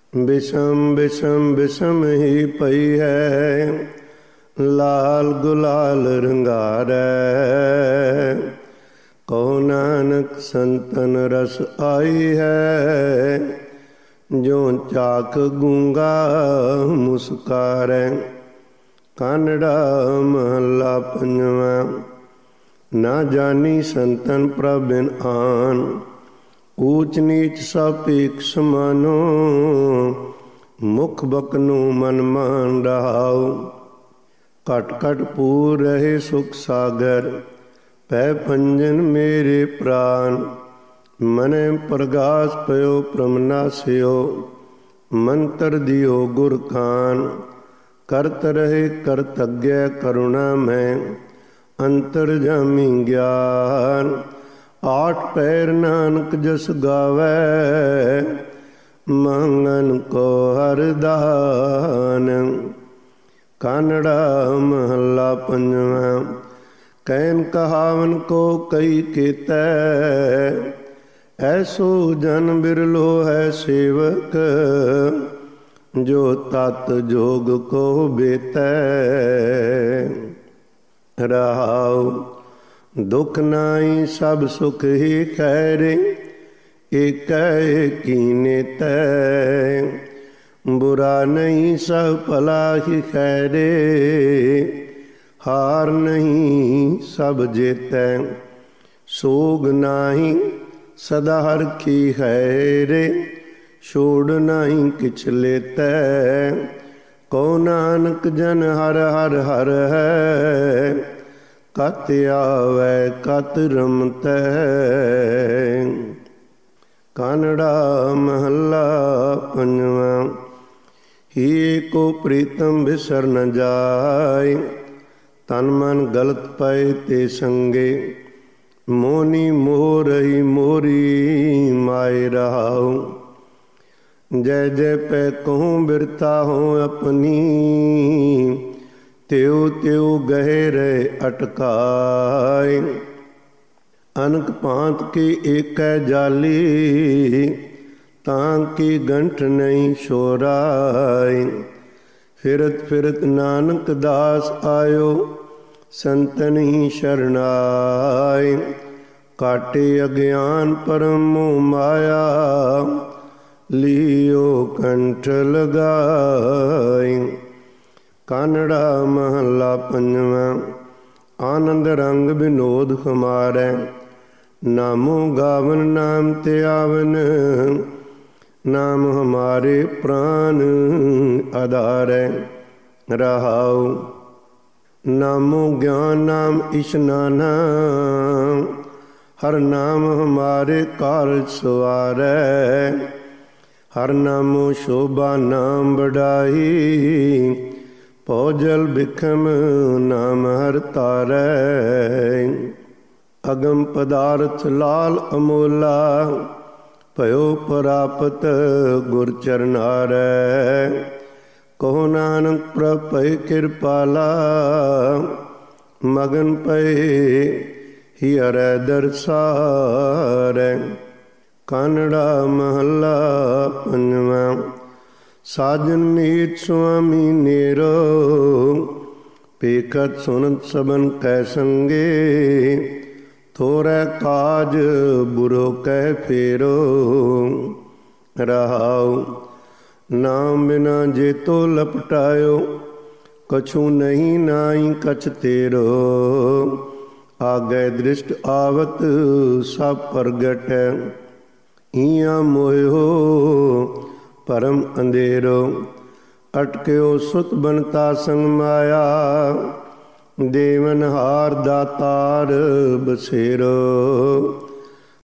बिषम बिषम बिषम ही पई है, लाल गुलाल रंगारै। कहो नानक संतन रस आई है, जो चाक गूंगा मुस्कारै। कानड़ा महला पंजवा। ना जानी संतन प्रभ बिन आन, ऊच नीच सब एक समानो। मुख बकनु मन मान रहाओ, कट कट पूर रहे सुख सागर। पै पंजन मेरे प्राण, मने प्रगास पयो प्रमनास्यो। मंत्र दियो गुर खान, करत रहे करतज्ञ करुणा में। अंतर जामी ज्ञान, आठ पैर नानक जस गावै। मंगन को हर दान। कानड़ा महला पंजवा। कैन कहावन को कई केतै, ऐसो जन बिरलो है सेवक। जो तत् जोग को बेतै। रहाओ दुख नाई सब सुख ही खैरे, एक कीने तै। बुरा नहीं सब भला ही खैरे, हार नहीं सब जेतै। सोग नाही सदा हर की हैरे, छोड़ नहीं किछ लेतै। कहो नानक जन हर हर हर है, कत आवै कत रमतै। कानड़ा महला पंजवा। ही को प्रीतम बिसर न जाय, तन मन गलत पाए ते संगे। मोनी मोह रही मोरी माए रहाओ। जय जय पै कहूँ बिरता हो अपनी, त्यों त्यों गहे रहे अटकाय। अनक पांत की एक जाली, तां की गंठ नहीं शोराय। फिरत फिरत नानक दास आयो, संतनी शरणाय। काटे अज्ञान परम मोह माया, लियो कंठ लगाय। कानड़ा महला पंजवा। आनंद रंग विनोद हमारै, नामो गावन नाम ते आवन। नाम हमारे प्राण आधारै। रहाओ नामो ज्ञान नाम इशनाना, हर नाम हमारे कारज सवारै। हर नामो शोभा नाम बढ़ाई, भौजल बिखम नाम हर तारै। अगम पदार्थ लाल अमोला, भयो प्रापत गुर चरनारै। कहो नानक प्रभ पै कृपाला, मगन पै हियरै दरसारै। कानड़ा महला पंजवा। साजन नीत स्वामी नेरो, पेखत सुनत सबन कै संगे। थोरै काज बुरो कह फेरो, रहाओ नाम बिना जे तो लपटायो। कछु नहीं नाई कछ तेरो, आगे दृष्ट आवत सब प्रगट। इया मोहो परम अंधेरो, अटक्यो सुत बनता संग माया। देवन हार दातार बसेरो,